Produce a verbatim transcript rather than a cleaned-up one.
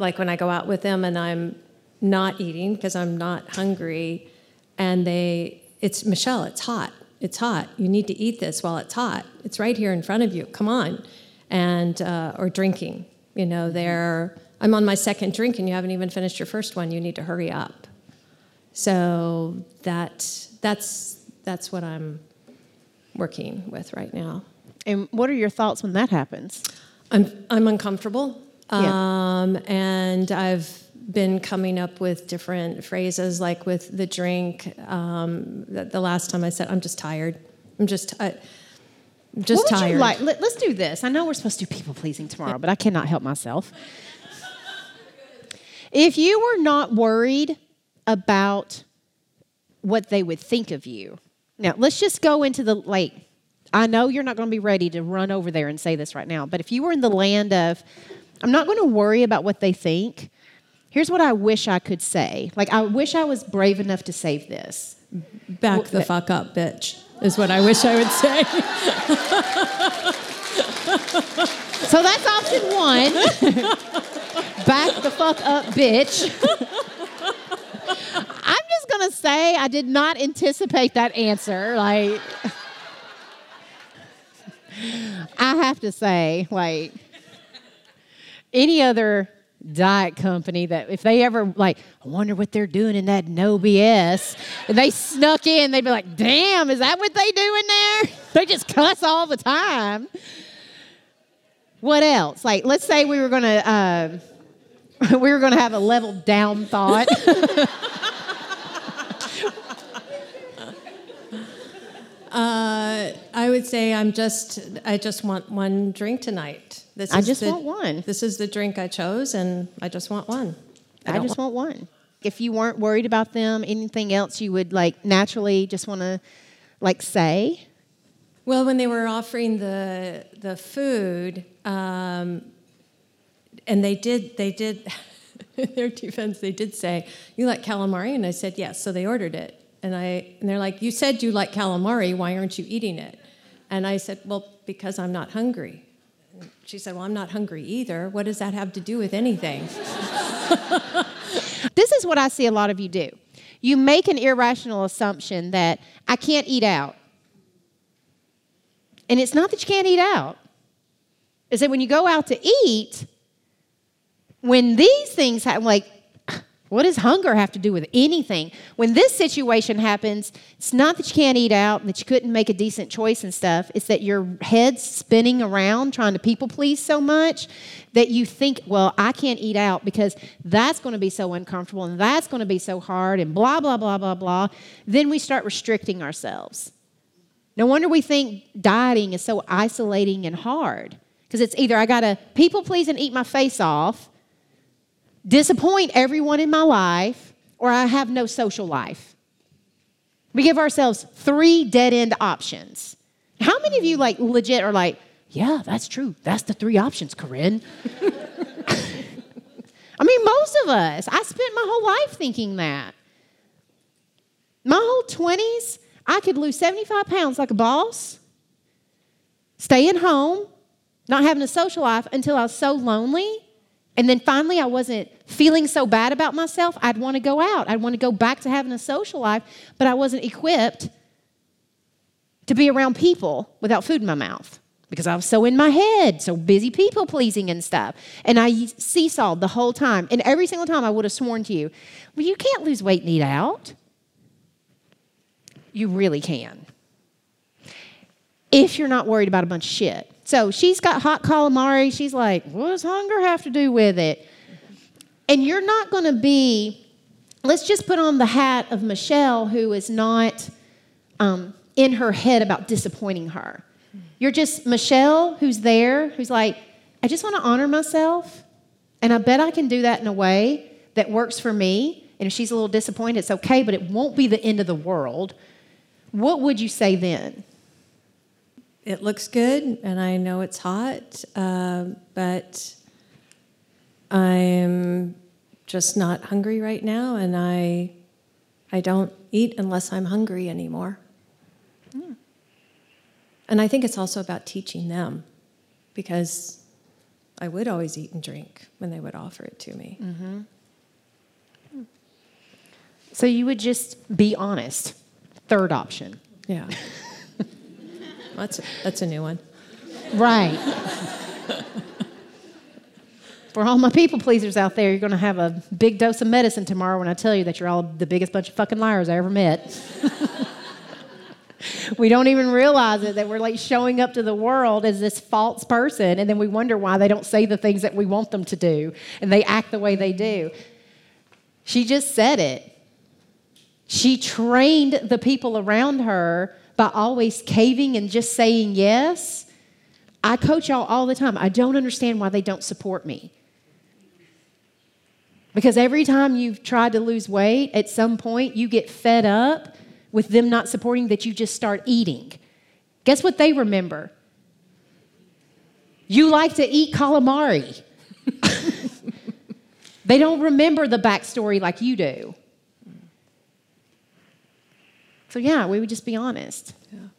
like when I go out with them and I'm not eating because I'm not hungry, and they, it's, Michelle, it's hot. It's hot. You need to eat this while it's hot. It's right here in front of you. Come on. And, uh, or drinking. You know, they're, I'm on my second drink and you haven't even finished your first one. You need to hurry up. So that, that's, that's what I'm working with right now. And what are your thoughts when that happens? I'm, I'm uncomfortable. Yeah. Um, and I've been coming up with different phrases, like with the drink. Um, the, the last time I said, I'm just tired. I'm just, I, I'm just what would tired. You like? Let, let's do this. I know we're supposed to do people pleasing tomorrow, but I cannot help myself. If you were not worried about what they would think of you, now let's just go into the, like, I know you're not going to be ready to run over there and say this right now, but if you were in the land of, I'm not going to worry about what they think, here's what I wish I could say. Like, I wish I was brave enough to say this. Back the fuck up, bitch, is what I wish I would say. So that's option one. Back the fuck up, bitch. I'm just going to say I did not anticipate that answer. Like, I have to say, like, any other diet company that if they ever, like, I wonder what they're doing in that no B S, and they snuck in, they'd be like, damn, is that what they do in there? They just cuss all the time. What else? Like, let's say we were going to, uh, we were going to have a leveled down thought. uh, I would say I'm just, I just want one drink tonight. This I is just the, want one. This is the drink I chose, and I just want one. I, I just want, want one. If you weren't worried about them, anything else you would, like, naturally just want to, like, say? Well, when they were offering the the food, um, and they did, they did, in their defense, they did say, you like calamari? And I said, yes. So they ordered it. And I and they're like, you said you like calamari. Why aren't you eating it? And I said, well, because I'm not hungry. And she said, well, I'm not hungry either. What does that have to do with anything? This is what I see a lot of you do. You make an irrational assumption that I can't eat out. And it's not that you can't eat out. It's that when you go out to eat, when these things happen, like, what does hunger have to do with anything? When this situation happens, it's not that you can't eat out and that you couldn't make a decent choice and stuff. It's that your head's spinning around trying to people please so much that you think, well, I can't eat out because that's going to be so uncomfortable and that's going to be so hard and blah, blah, blah, blah, blah. Then we start restricting ourselves. No wonder we think dieting is so isolating and hard, because it's either I got to people please and eat my face off, disappoint everyone in my life, or I have no social life. We give ourselves three dead-end options. How many of you, like, legit are like, yeah, that's true. That's the three options, Corinne. I mean, most of us. I spent my whole life thinking that. My whole twenties, I could lose seventy-five pounds like a boss, staying home, not having a social life until I was so lonely. And then finally I wasn't feeling so bad about myself. I'd want to go out. I'd want to go back to having a social life, but I wasn't equipped to be around people without food in my mouth because I was so in my head, so busy people pleasing and stuff. And I seesawed the whole time. And every single time I would have sworn to you, well, you can't lose weight and eat out. You really can. If you're not worried about a bunch of shit. So she's got hot calamari. She's like, what does hunger have to do with it? And you're not going to be, let's just put on the hat of Michelle, who is not um, in her head about disappointing her. You're just Michelle, who's there, who's like, I just want to honor myself. And I bet I can do that in a way that works for me. And if she's a little disappointed, it's okay, but it won't be the end of the world. What would you say then? It looks good, and I know it's hot, uh, but I'm just not hungry right now, and I I don't eat unless I'm hungry anymore. Mm. And I think it's also about teaching them, because I would always eat and drink when they would offer it to me. Mm-hmm. So you would just be honest. Third option. Yeah. that's, a, that's a new one. Right. For all my people pleasers out there, you're going to have a big dose of medicine tomorrow when I tell you that you're all the biggest bunch of fucking liars I ever met. We don't even realize it, that we're like showing up to the world as this false person, and then we wonder why they don't say the things that we want them to do, and they act the way they do. She just said it. She trained the people around her by always caving and just saying yes. I coach y'all all the time. I don't understand why they don't support me. Because every time you've tried to lose weight, at some point you get fed up with them not supporting, that you just start eating. Guess what they remember? You like to eat calamari. They don't remember the backstory like you do. So yeah, we would just be honest. Yeah.